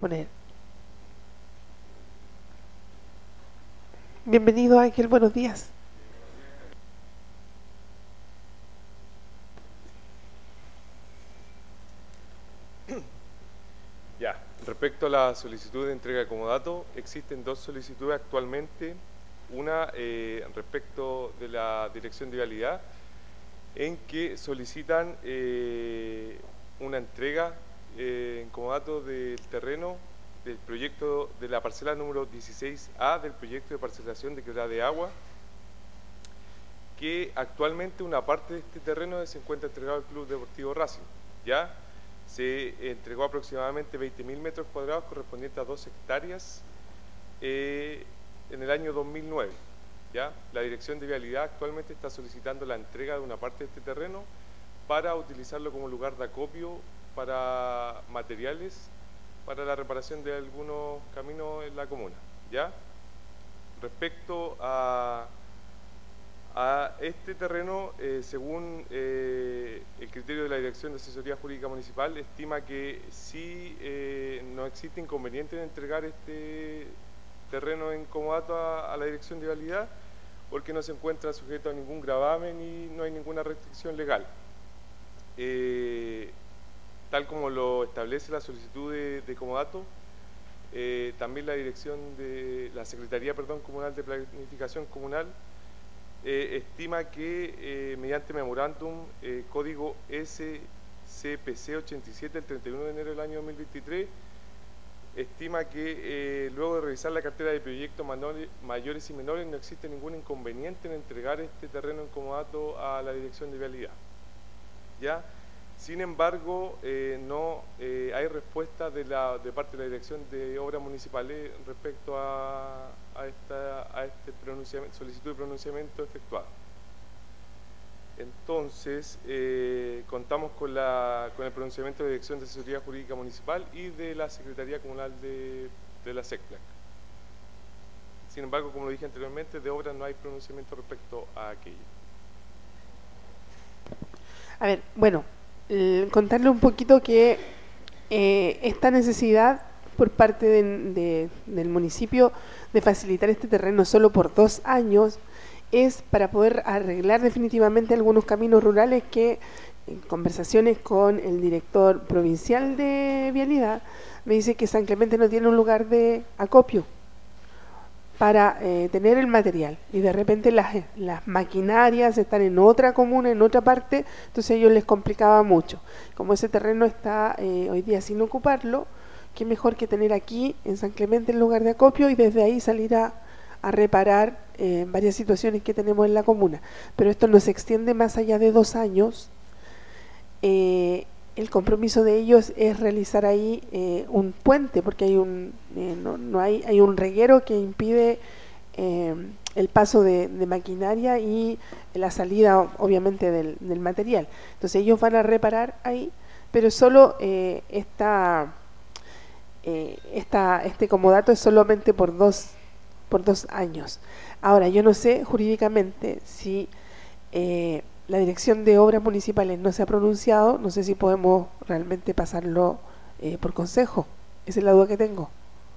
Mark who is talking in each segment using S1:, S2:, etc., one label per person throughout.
S1: poner. Bienvenido, Ángel, buenos días.
S2: Ya, respecto a la solicitud de entrega de comodato, existen dos solicitudes actualmente. Una respecto de la Dirección de Vialidad, en que solicitan una entrega en comodato del terreno del proyecto de la parcela número 16A del proyecto de parcelación de quebrada de agua, que actualmente una parte de este terreno se encuentra entregado al Club Deportivo Racing. Ya se entregó aproximadamente 20.000 metros cuadrados correspondientes a 2 hectáreas en el año 2009. ¿Ya? La Dirección de Vialidad actualmente está solicitando la entrega de una parte de este terreno para utilizarlo como lugar de acopio para materiales para la reparación de algunos caminos en la comuna. ¿Ya? Respecto a este terreno, según el criterio de la Dirección de Asesoría Jurídica Municipal, estima que sí no existe inconveniente en entregar este terreno en comodato a la Dirección de Vialidad, porque no se encuentra sujeto a ningún gravamen y no hay ninguna restricción legal. Tal como lo establece la solicitud de comodato, también la Secretaría Comunal de Planificación Comunal estima que mediante memorándum código SCPC 87 el 31 de enero del año 2023, estima que luego de revisar la cartera de proyectos mayores y menores no existe ningún inconveniente en entregar este terreno en comodato a la Dirección de Vialidad. ¿Ya? Sin embargo, no hay respuesta de parte de la Dirección de Obras Municipales respecto a esta solicitud de pronunciamiento efectuada. Entonces, contamos con el pronunciamiento de la Dirección de Asesoría Jurídica Municipal y de la Secretaría Comunal de la SECPLAC. Sin embargo, como lo dije anteriormente, de obras no hay pronunciamiento respecto a aquello.
S1: A ver, bueno, contarle un poquito que esta necesidad por parte del municipio de facilitar este terreno solo por 2 años es para poder arreglar definitivamente algunos caminos rurales que en conversaciones con el director provincial de Vialidad me dice que San Clemente no tiene un lugar de acopio para tener el material y de repente las maquinarias están en otra comuna, en otra parte, entonces a ellos les complicaba mucho. Como ese terreno está hoy día sin ocuparlo, qué mejor que tener aquí en San Clemente el lugar de acopio y desde ahí salir a reparar varias situaciones que tenemos en la comuna. Pero esto no se extiende más allá de 2 años. El compromiso de ellos es realizar ahí un puente, porque hay hay un reguero que impide el paso de maquinaria y la salida obviamente del material. Entonces ellos van a reparar ahí, pero solo este comodato es solamente por dos años. Ahora, yo no sé jurídicamente si la Dirección de Obras Municipales no se ha pronunciado, no sé si podemos realmente pasarlo por consejo. Esa es la duda que tengo.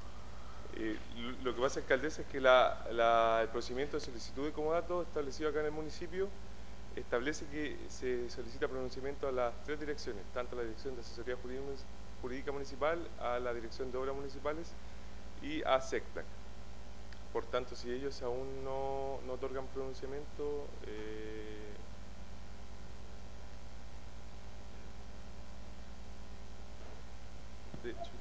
S2: Lo que pasa, alcaldesa, es que el procedimiento de solicitud de comodato establecido acá en el municipio establece que se solicita pronunciamiento a las 3 direcciones, tanto a la Dirección de Asesoría Jurídica Municipal, a la Dirección de Obras Municipales y a SECPLAC. Por tanto, si ellos aún no otorgan pronunciamiento, de hecho,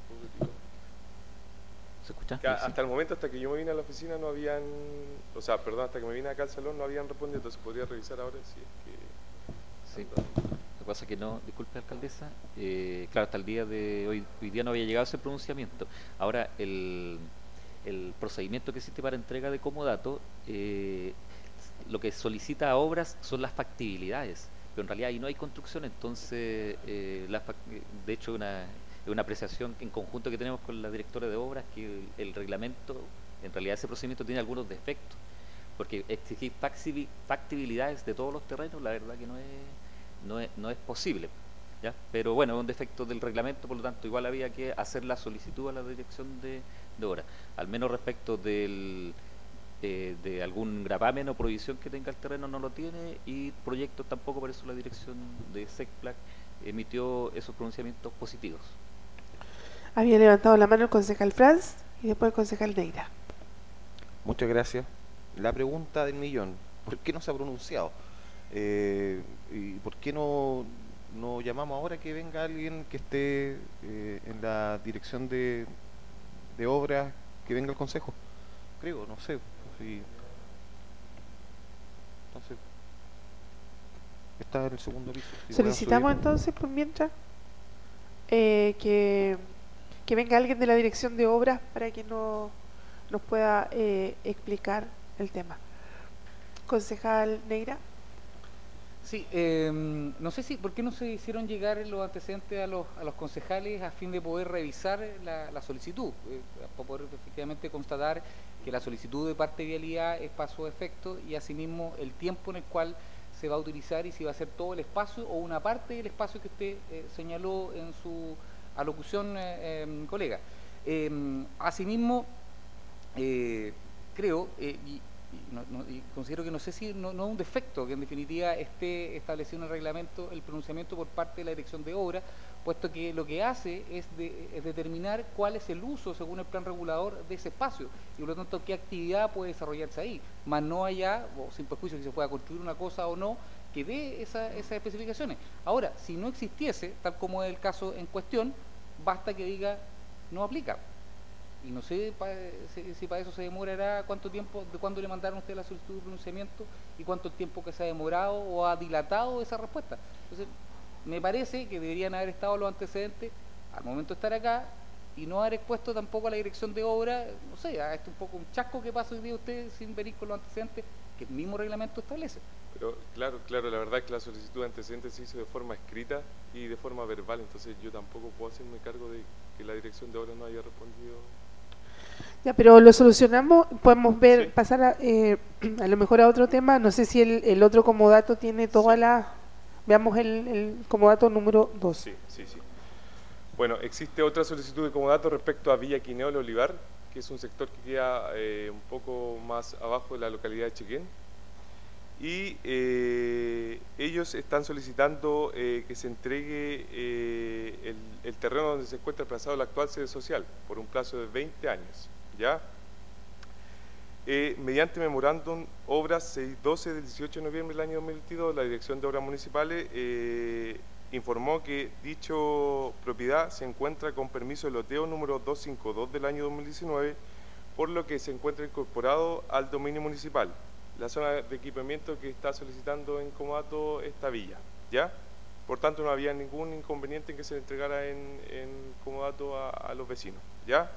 S3: ¿se escucha?
S2: hasta el momento, hasta que yo me vine a la oficina no habían, hasta que me vine acá al salón no habían respondido, entonces podría revisar ahora si es que...
S3: Sí. Lo que pasa es que no, disculpe, alcaldesa, claro, hasta el día de hoy día no había llegado ese pronunciamiento. Ahora, el procedimiento que existe para entrega de comodato, lo que solicita a obras son las factibilidades, pero en realidad ahí no hay construcción, entonces, de hecho, es una apreciación en conjunto que tenemos con la directora de obras, que el reglamento, en realidad ese procedimiento tiene algunos defectos, porque exigir factibilidades de todos los terrenos, la verdad que no es posible. ¿ya? Pero bueno, es un defecto del reglamento, por lo tanto igual había que hacer la solicitud a la dirección de obra, al menos respecto de algún gravamen o prohibición que tenga el terreno no lo tiene, y proyectos tampoco, por eso la dirección de SECPLAC emitió esos pronunciamientos positivos.
S1: Había levantado la mano el concejal Franz y después el concejal Neira.
S4: Muchas gracias. La pregunta del millón, ¿por qué no se ha pronunciado? ¿Y por qué no llamamos ahora que venga alguien que esté en la dirección de obras, que venga al consejo? Creo, no sé. Sí. Entonces, está en el segundo piso. Si
S1: Solicitamos entonces, por mientras, que venga alguien de la dirección de obras para que nos pueda explicar el tema. Concejal Neira.
S5: Sí, no sé por qué no se hicieron llegar los antecedentes a los concejales a fin de poder revisar la solicitud, para poder efectivamente constatar que la solicitud de parte de Vialidad es paso de efecto, y asimismo el tiempo en el cual se va a utilizar y si va a ser todo el espacio o una parte del espacio que usted señaló en su alocución, colega. Asimismo, creo, y considero que no sé si no es un defecto que en definitiva esté establecido en el reglamento el pronunciamiento por parte de la dirección de obra, puesto que lo que hace es determinar cuál es el uso según el plan regulador de ese espacio y por lo tanto qué actividad puede desarrollarse ahí, más no allá, o sin perjuicio que se pueda construir una cosa o no, que dé esas especificaciones. Ahora, si no existiese, tal como es el caso en cuestión, basta que diga no aplica. Y no sé si para eso se demorará cuánto tiempo, de cuándo le mandaron a usted la solicitud de pronunciamiento y cuánto tiempo que se ha demorado o ha dilatado esa respuesta. Entonces, me parece que deberían haber estado los antecedentes al momento de estar acá y no haber expuesto tampoco a la dirección de obra, no sé, a esto un poco un chasco que pasa hoy día usted sin venir con los antecedentes que el mismo reglamento establece.
S2: Pero claro, la verdad es que la solicitud de antecedentes se hizo de forma escrita y de forma verbal, entonces yo tampoco puedo hacerme cargo de que la dirección de obra no haya respondido.
S1: Ya, pero lo solucionamos, podemos ver,
S2: Sí.
S1: pasar a lo mejor a otro tema. No sé si el otro comodato tiene toda la... Veamos el comodato número 2.
S2: Sí. Bueno, existe otra solicitud de comodato respecto a Villa Quineo El Olivar, que es un sector que queda un poco más abajo de la localidad de Chequén. Y ellos están solicitando que se entregue el terreno donde se encuentra emplazado la actual sede social por un plazo de 20 años. ¿Ya? Mediante memorándum obras 612 del 18 de noviembre del año 2022, la Dirección de Obras Municipales informó que dicho propiedad se encuentra con permiso de loteo número 252 del año 2019, por lo que se encuentra incorporado al dominio municipal, la zona de equipamiento que está solicitando en comodato esta villa, ¿ya? Por tanto, no había ningún inconveniente en que se le entregara en comodato a los vecinos, ¿ya?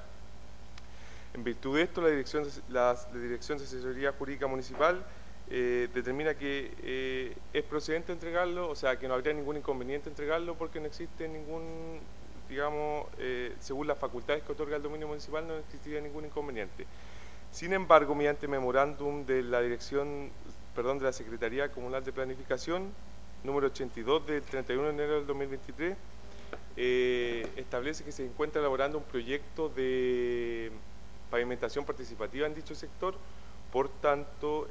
S2: En virtud de esto, la Dirección de Asesoría Jurídica Municipal determina que es procedente entregarlo, o sea, que no habría ningún inconveniente entregarlo porque no existe ningún, digamos, según las facultades que otorga el dominio municipal, no existiría ningún inconveniente. Sin embargo, mediante memorándum de la de la Secretaría Comunal de Planificación, número 82 del 31 de enero del 2023, establece que se encuentra elaborando un proyecto de pavimentación participativa en dicho sector. Por tanto,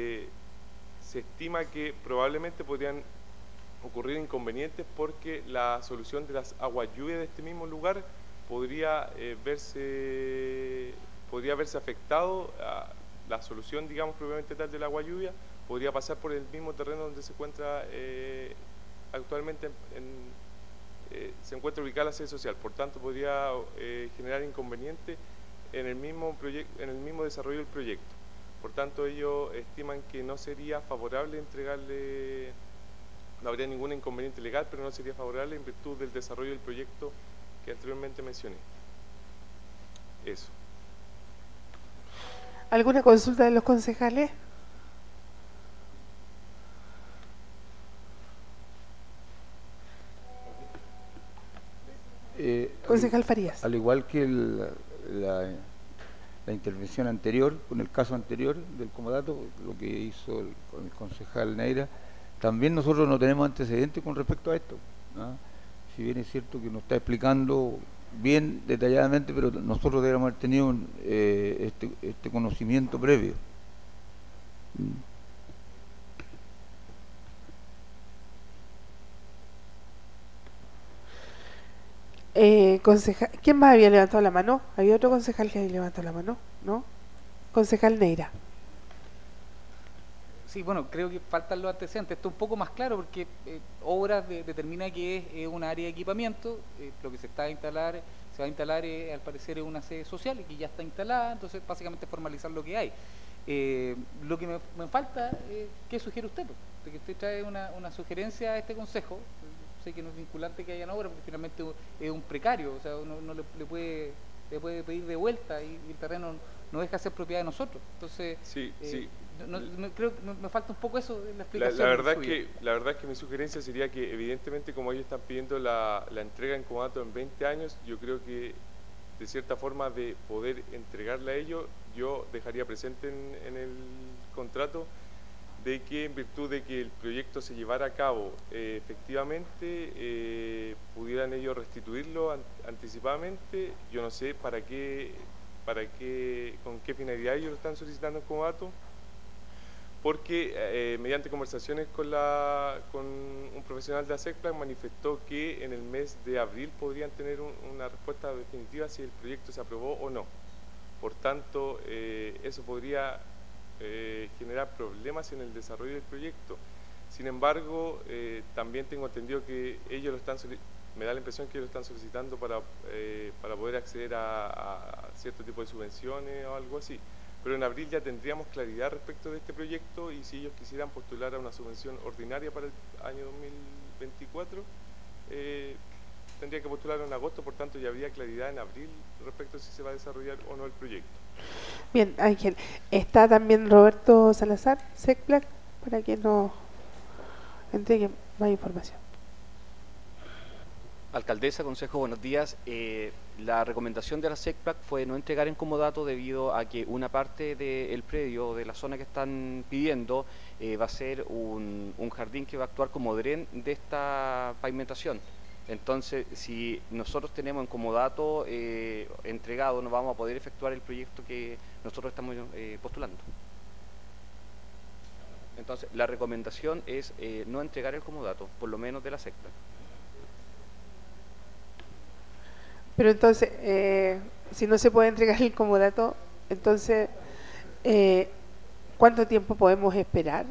S2: se estima que probablemente podrían ocurrir inconvenientes porque la solución de las aguas lluvias de este mismo lugar podría verse afectado a la solución, digamos, propiamente tal del agua lluvia, podría pasar por el mismo terreno donde se encuentra actualmente se encuentra ubicada la sede social. Por tanto, podría generar inconvenientes en el mismo desarrollo del proyecto. Por tanto, ellos estiman que no sería favorable entregarle, no habría ningún inconveniente legal, pero no sería favorable en virtud del desarrollo del proyecto que anteriormente mencioné. Eso.
S1: ¿Alguna consulta de los concejales? Concejal Farías.
S6: Al igual que la intervención anterior, con el caso anterior del comodato, lo que hizo con el concejal Neira, también nosotros no tenemos antecedentes con respecto a esto, ¿no? si bien es cierto que nos está explicando bien detalladamente, pero nosotros deberíamos haber tenido este conocimiento previo.
S1: ¿Quién más había levantado la mano? Había otro concejal que había levantado la mano, ¿no? Concejal Neira.
S5: Sí, bueno, creo que faltan los antecedentes. Esto es un poco más claro porque Obras determina que es un área de equipamiento, lo que se va a instalar al parecer es una sede social y que ya está instalada, entonces básicamente formalizar lo que hay. Lo que me falta, ¿qué sugiere usted? De que usted trae una sugerencia a este consejo. Sé que no es vinculante que hayan obra porque finalmente es un precario, o sea, uno le puede pedir de vuelta y el terreno no deja de ser propiedad de nosotros. Entonces,
S2: sí.
S5: Creo que me falta un poco eso en la explicación.
S2: La verdad es que mi sugerencia sería que evidentemente como ellos están pidiendo la entrega en comodato en 20 años, yo creo que de cierta forma de poder entregarla a ellos, yo dejaría presente en el contrato de que en virtud de que el proyecto se llevara a cabo efectivamente pudieran ellos restituirlo anticipadamente. Yo no sé con qué finalidad ellos lo están solicitando en comodato, porque mediante conversaciones con un profesional de ASECPLAC manifestó que en el mes de abril podrían tener una respuesta definitiva si el proyecto se aprobó o no. Por tanto, eso podría generar problemas en el desarrollo del proyecto. Sin embargo, también tengo entendido que ellos me da la impresión que ellos lo están solicitando para poder acceder a cierto tipo de subvenciones o algo así. Pero en abril ya tendríamos claridad respecto de este proyecto y si ellos quisieran postular a una subvención ordinaria para el año 2024, tendría que postular en agosto, por tanto ya habría claridad en abril respecto a si se va a desarrollar o no el proyecto.
S1: Bien, Ángel. Está también Roberto Salazar, SECPLAC, para que nos entregue más información.
S7: Alcaldesa, Consejo, buenos días. La recomendación de la SECPLAC fue no entregar en comodato debido a que una parte del predio, de la zona que están pidiendo, va a ser un jardín que va a actuar como dren de esta pavimentación. Entonces, si nosotros tenemos en comodato entregado, no vamos a poder efectuar el proyecto que nosotros estamos postulando. Entonces, la recomendación es no entregar el comodato, por lo menos de la SECPLAC.
S1: Pero entonces, si no se puede entregar el comodato, entonces, ¿cuánto tiempo podemos esperar?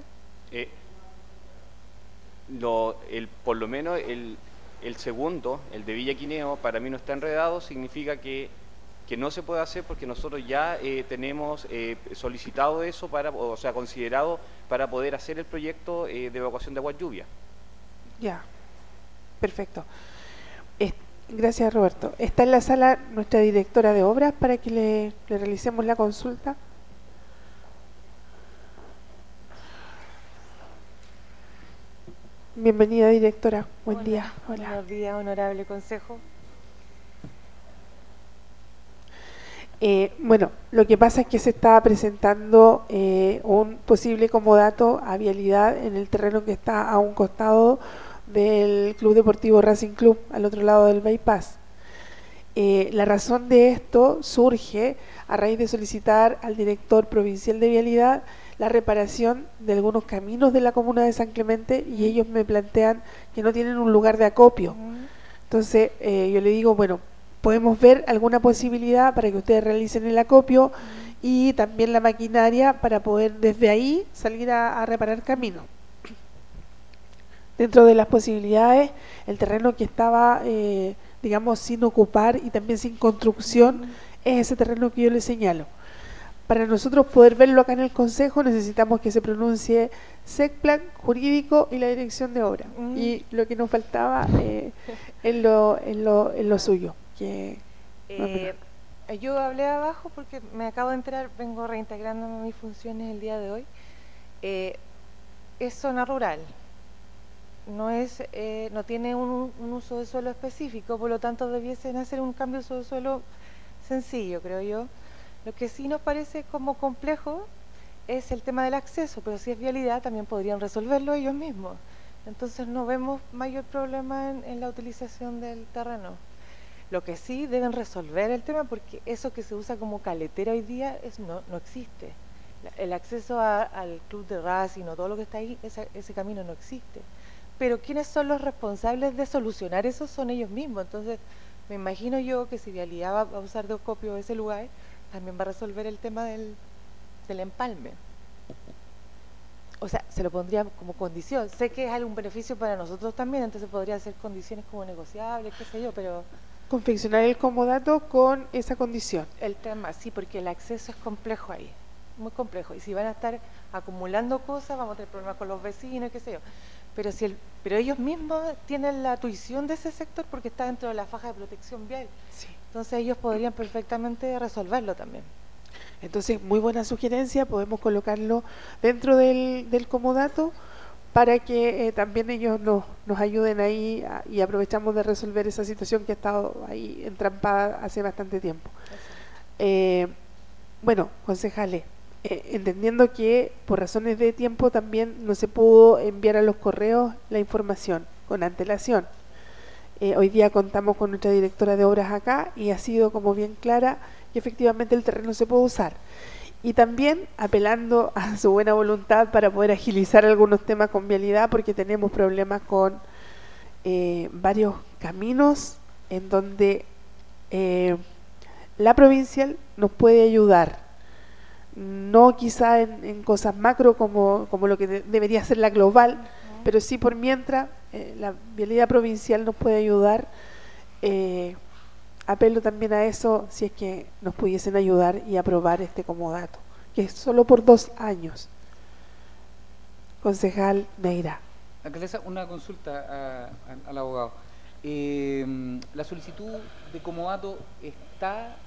S7: Por lo menos el segundo, el de Villa Quineo, para mí no está enredado, significa que no se puede hacer porque nosotros ya tenemos solicitado eso, o sea, considerado para poder hacer el proyecto de evacuación de agua lluvia.
S1: Ya, perfecto. Gracias, Roberto. Está en la sala nuestra directora de obras para que le realicemos la consulta. Bienvenida, directora. Buen día. Hola.
S8: Buenos días, honorable consejo.
S1: Bueno, lo que pasa es que se estaba presentando un posible comodato a vialidad en el terreno que está a un costado del Club Deportivo Racing Club, al otro lado del bypass. La razón de esto surge a raíz de solicitar al director provincial de vialidad la reparación de algunos caminos de la comuna de San Clemente y ellos me plantean que no tienen un lugar de acopio. Entonces yo le digo, bueno, podemos ver alguna posibilidad para que ustedes realicen el acopio y también la maquinaria para poder desde ahí salir a reparar caminos. Dentro de las posibilidades, el terreno que estaba, digamos, sin ocupar y también sin construcción, es ese terreno que yo le señalo. Para nosotros poder verlo acá en el Consejo, necesitamos que se pronuncie SECPLAC, jurídico y la dirección de obra. Y lo que nos faltaba en lo suyo.
S8: Yo hablé abajo porque me acabo de enterar, vengo reintegrando mis funciones el día de hoy. Es zona rural. No tiene un uso de suelo específico, por lo tanto debiesen hacer un cambio de uso de suelo sencillo, creo yo. Lo que sí nos parece como complejo es el tema del acceso, pero si es vialidad también podrían resolverlo ellos mismos. Entonces no vemos mayor problema en la utilización del terreno. Lo que sí deben resolver el tema, porque eso que se usa como caletera hoy día no existe. El acceso al club de Racing o todo lo que está ahí, ese camino no existe. Pero ¿quiénes son los responsables de solucionar eso? Son ellos mismos. Entonces me imagino yo que si Vialidad va a usar de acopio ese lugar, también va a resolver el tema del empalme. O sea, se lo pondría como condición. Sé que es algún beneficio para nosotros también, entonces podría ser condiciones como negociables, qué sé yo, pero...
S1: Confeccionar el comodato con esa condición.
S8: El tema, sí, porque el acceso es complejo ahí, muy complejo. Y si van a estar acumulando cosas, vamos a tener problemas con los vecinos, qué sé yo. Pero ellos mismos tienen la tuición de ese sector porque está dentro de la faja de protección vial.
S1: Sí.
S8: Entonces ellos podrían perfectamente resolverlo también.
S1: Entonces, muy buena sugerencia, podemos colocarlo dentro del comodato para que también ellos nos ayuden ahí y aprovechamos de resolver esa situación que ha estado ahí entrampada hace bastante tiempo. Bueno, concejales, entendiendo que por razones de tiempo también no se pudo enviar a los correos la información con antelación. Hoy día contamos con nuestra directora de obras acá y ha sido como bien clara que efectivamente el terreno se puede usar. Y también apelando a su buena voluntad para poder agilizar algunos temas con vialidad, porque tenemos problemas con varios caminos en donde la provincial nos puede ayudar. No quizá en cosas macro como lo que debería ser la global, pero sí por mientras la vialidad provincial nos puede ayudar. Apelo también a eso, si es que nos pudiesen ayudar y aprobar este comodato, que es solo por 2 años. Concejal Neira.
S5: Alcaldesa, una consulta al abogado. La solicitud de comodato está,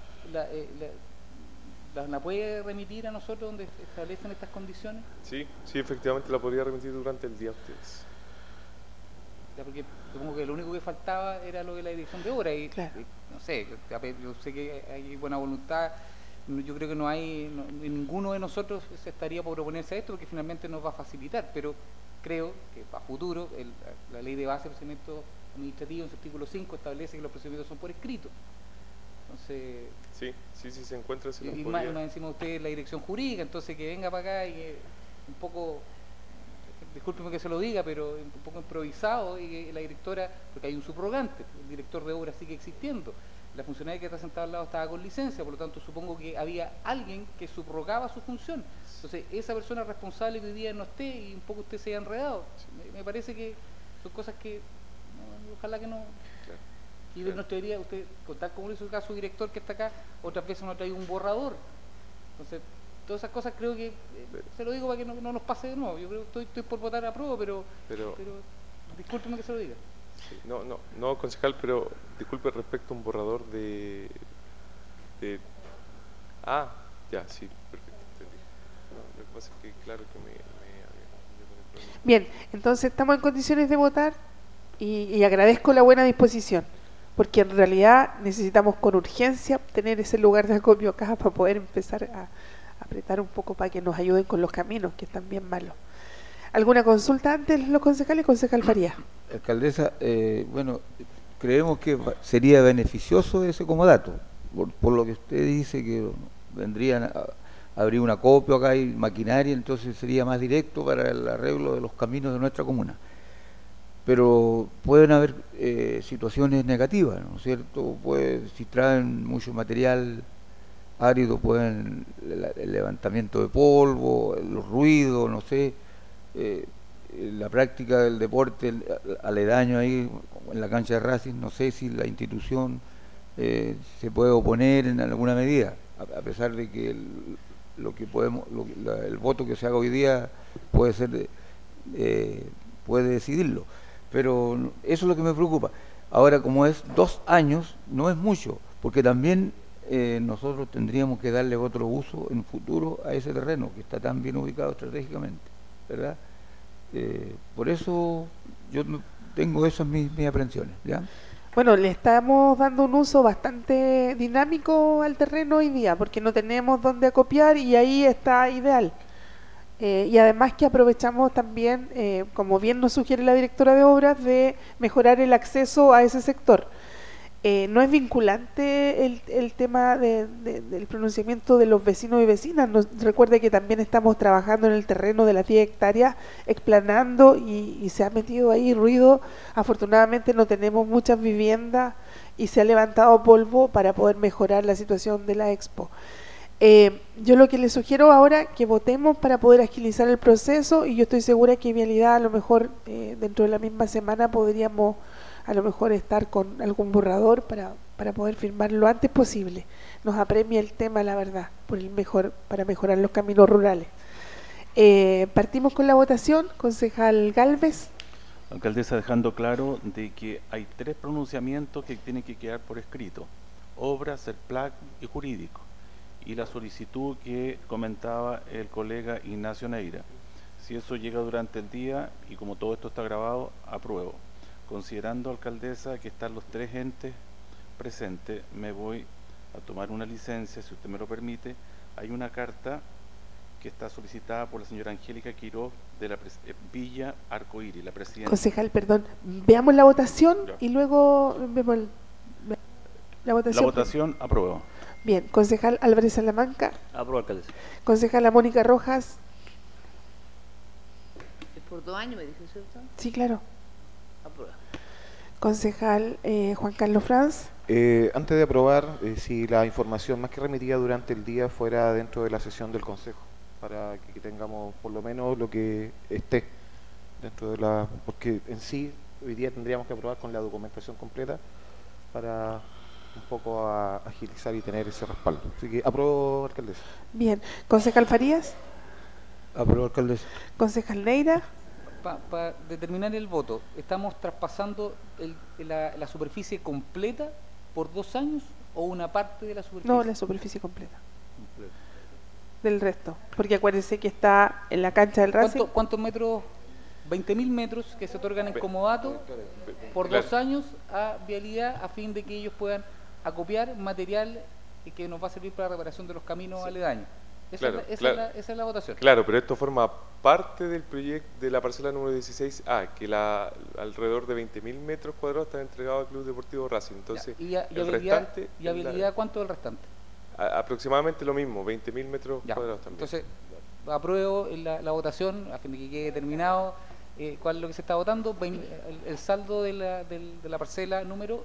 S5: ¿la puede remitir a nosotros donde establecen estas condiciones?
S2: Sí, efectivamente la podría remitir durante el día a ustedes.
S5: Ya, porque supongo que lo único que faltaba era lo de la dirección de obra y,
S1: Claro.
S5: no sé, yo sé que hay buena voluntad. Yo creo que ninguno de nosotros se estaría por oponerse a esto porque finalmente nos va a facilitar, pero creo que a futuro la ley de base de procedimiento administrativo en su artículo 5 establece que los procedimientos son por escrito. Entonces,
S2: sí, se encuentra ese
S5: y más encima usted la dirección jurídica, entonces que venga para acá y que un poco, discúlpeme que se lo diga, pero un poco improvisado, y que la directora, porque hay un subrogante, el director de obra sigue existiendo, la funcionaria que está sentada al lado estaba con licencia, por lo tanto supongo que había alguien que subrogaba su función. Entonces esa persona responsable que hoy día no esté y un poco usted se haya enredado, me parece que son cosas que ojalá que no. Y de nuestra teoría, usted, tal como lo hizo el caso director que está acá, otras veces nos ha traído un borrador. Entonces, todas esas cosas creo que, se lo digo para que no nos pase de nuevo. Yo creo que estoy por votar a prueba, pero discúlpeme que se lo diga.
S2: Sí, no, concejal, pero disculpe respecto a un borrador de ya, sí, perfecto, entendí. No, lo que pasa es que claro que me había confundido con el problema.
S1: Bien, entonces estamos en condiciones de votar y agradezco la buena disposición, porque en realidad necesitamos con urgencia tener ese lugar de acopio acá para poder empezar a apretar un poco para que nos ayuden con los caminos, que están bien malos. ¿Alguna consulta antes los concejales? Concejal Farías.
S6: Alcaldesa, bueno, creemos que sería beneficioso ese comodato, por lo que usted dice que vendrían a abrir un acopio acá y maquinaria, entonces sería más directo para el arreglo de los caminos de nuestra comuna. Pero pueden haber situaciones negativas, ¿no es cierto? Si traen mucho material árido, el levantamiento de polvo, los ruidos, no sé, la práctica del deporte aledaño ahí en la cancha de Racing, no sé si la institución se puede oponer en alguna medida, a pesar de que el voto que se haga hoy día puede decidirlo. Pero eso es lo que me preocupa. Ahora, como es 2 años, no es mucho, porque también nosotros tendríamos que darle otro uso en futuro a ese terreno que está tan bien ubicado estratégicamente, ¿verdad? Por eso yo tengo esas mis aprensiones, ¿ya?
S1: Bueno, le estamos dando un uso bastante dinámico al terreno hoy día, porque no tenemos dónde acopiar y ahí está ideal. Y además que aprovechamos también, como bien nos sugiere la directora de obras, de mejorar el acceso a ese sector. No es vinculante el tema del pronunciamiento de los vecinos y vecinas. Recuerde que también estamos trabajando en el terreno de las 10 hectáreas, explanando y se ha metido ahí ruido. Afortunadamente no tenemos muchas viviendas y se ha levantado polvo para poder mejorar la situación de la Expo. Yo lo que les sugiero ahora que votemos para poder agilizar el proceso, y yo estoy segura que Vialidad a lo mejor dentro de la misma semana podríamos a lo mejor estar con algún borrador para poder firmar lo antes posible. Nos apremia el tema, la verdad, para mejorar los caminos rurales. Partimos con la votación. Concejal Gálvez.
S9: Alcaldesa, dejando claro de que hay 3 pronunciamientos que tienen que quedar por escrito: obra, CERPLAC y jurídico. Y la solicitud que comentaba el colega Ignacio Neira. Si eso llega durante el día, y como todo esto está grabado, apruebo. Considerando, alcaldesa, que están los 3 entes presentes, me voy a tomar una licencia, si usted me lo permite. Hay una carta que está solicitada por la señora Angélica Quiroz de la Villa Arcoíris, la presidenta.
S1: Concejal, perdón, veamos la votación y luego vemos la votación.
S9: La votación, apruebo.
S1: Bien, concejal Álvarez Salamanca.
S3: Apruebo, alcaldesa.
S1: Concejala Mónica Rojas.
S10: Es por 2 años, me dijo, ¿cierto?
S1: Sí, claro.
S10: Aprueba.
S1: Concejal Juan Carlos Franz.
S4: Antes de aprobar, si la información más que remitida durante el día fuera dentro de la sesión del Consejo, para que tengamos por lo menos lo que esté dentro de la... Porque en sí, hoy día tendríamos que aprobar con la documentación completa para un poco agilizar y tener ese respaldo. Así que apruebo, alcaldesa.
S1: Bien. Concejal Farías.
S6: Apruebo, alcaldesa.
S1: Concejal Neira.
S5: Para determinar el voto, ¿estamos traspasando la superficie completa por 2 años o una parte de la superficie?
S1: No, la superficie completa. Del resto. Porque acuérdense que está en la cancha del Racing.
S5: ¿Cuántos metros? 20.000 metros que se otorgan en comodato por 2 años a Vialidad, a fin de que ellos puedan acopiar material que nos va a servir para la reparación de los caminos aledaños. Esa es la votación.
S2: Claro, pero esto forma parte del proyecto de la parcela número 16A, que alrededor de 20.000 metros cuadrados están entregados al Club Deportivo Racing. Entonces, el restante...
S5: ¿Y habilidad cuánto es el restante?
S2: Aproximadamente lo mismo, 20.000 metros cuadrados también.
S5: Entonces, apruebo la votación a fin de que quede determinado cuál es lo que se está votando, el saldo de la parcela número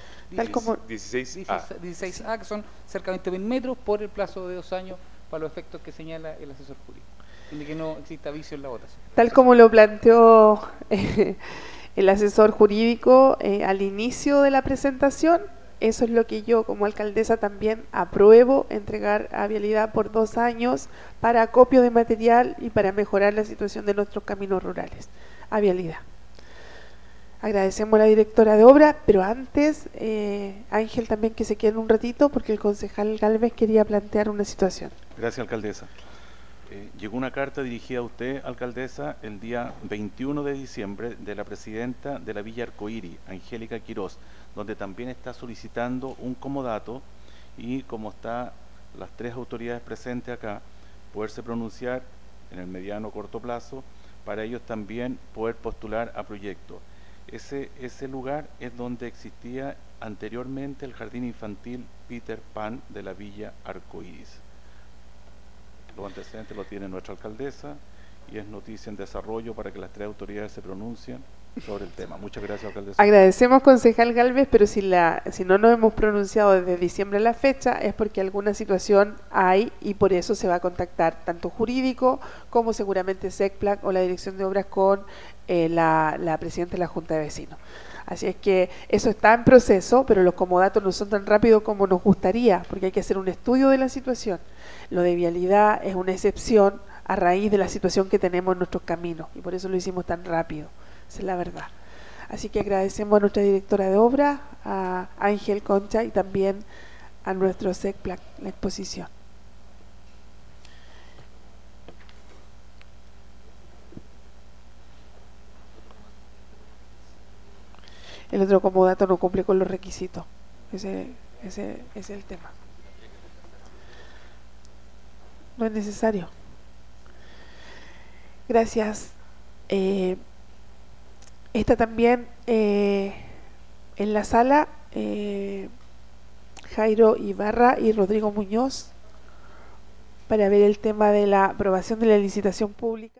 S5: 16A, que son cerca de 20.000 metros por el plazo de 2 años para los efectos que señala el asesor jurídico, de que no exista vicio en la votación.
S1: Tal como lo planteó el asesor jurídico al inicio de la presentación, eso es lo que yo como alcaldesa también apruebo, entregar a Vialidad por 2 años para acopio de material y para mejorar la situación de nuestros caminos rurales. A Vialidad. Agradecemos a la directora de obra, pero antes, Ángel también que se quede un ratito porque el concejal Gálvez quería plantear una situación.
S9: Gracias, alcaldesa. Llegó una carta dirigida a usted, alcaldesa, el día 21 de diciembre de la presidenta de la Villa Arcoíris, Angélica Quiroz, donde también está solicitando un comodato y como están las 3 autoridades presentes acá, poderse pronunciar en el mediano o corto plazo, para ellos también poder postular a proyectos. Ese lugar es donde existía anteriormente el jardín infantil Peter Pan de la Villa Arcoíris. Los antecedentes lo tiene nuestra alcaldesa y es noticia en desarrollo para que las 3 autoridades se pronuncien sobre el tema. Muchas gracias, alcaldesa.
S1: Agradecemos, concejal Gálvez, pero si no nos hemos pronunciado desde diciembre a la fecha es porque alguna situación hay y por eso se va a contactar tanto jurídico como seguramente SECPLAC o la dirección de obras con la presidenta de la Junta de Vecinos. Así es que eso está en proceso, pero los comodatos no son tan rápidos como nos gustaría, porque hay que hacer un estudio de la situación. Lo de Vialidad es una excepción a raíz de la situación que tenemos en nuestros caminos y por eso lo hicimos tan rápido. Esa es la verdad. Así que agradecemos a nuestra directora de obra, a Ángel Concha y también a nuestro SECPLAC la exposición. El otro comodato no cumple con los requisitos. Ese es el tema. No es necesario. Gracias. Está también en la sala Jairo Ibarra y Rodrigo Muñoz para ver el tema de la aprobación de la licitación pública.